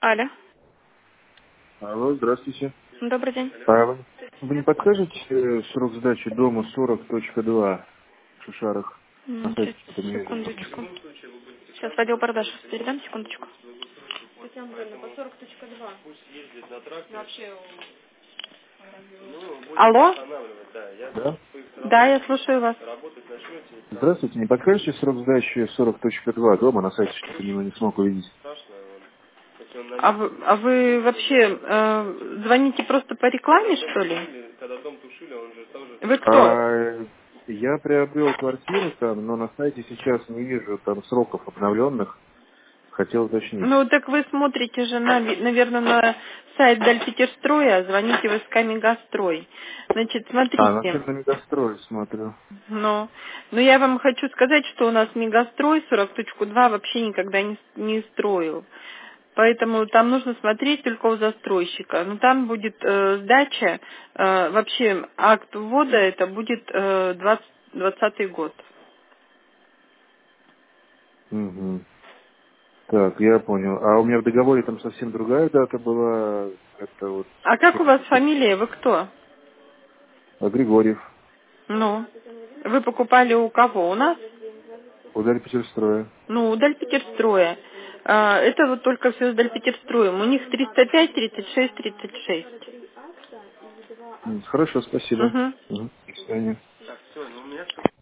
Алло. Алло, здравствуйте. Добрый день. Вы не подскажете срок сдачи дома 40.2 в Шишарах? На Сейчас, сайте что-то не вижу. секундочку. Сейчас в отдел продаж передам, секундочку. Татьяна Андреевна, по 40.2. Алло? Да? Да, я слушаю вас. Здравствуйте, не подскажете срок сдачи 40.2 дома? На сайте что-то не смог увидеть. А вы вообще звоните просто по рекламе, что ли? Вы кто? Я приобрел квартиру там, но на сайте сейчас не вижу там сроков обновленных. Хотел уточнить. Ну, так вы смотрите же, наверное, на сайт Дальпетерстроя, звоните в СК Мегастрой. Значит, На смотрите. центр Мегастрой смотрю. Но я вам хочу сказать, что у нас Мегастрой 40.2 вообще никогда не строил. Поэтому там нужно смотреть только у застройщика. Но там будет сдача, вообще акт ввода это будет 2020 год. Угу. Так, я понял. А у меня в договоре там совсем другая дата была. Это вот А как у вас что-то фамилия? Вы кто? Григорьев. Ну, вы покупали у кого? У нас? Ударь Петерстроя. Ну, у Дальпетерстроя. Это вот только все с Дальпетерстроем. У них 305, 36, 36. Хорошо, спасибо. Угу. До свидания.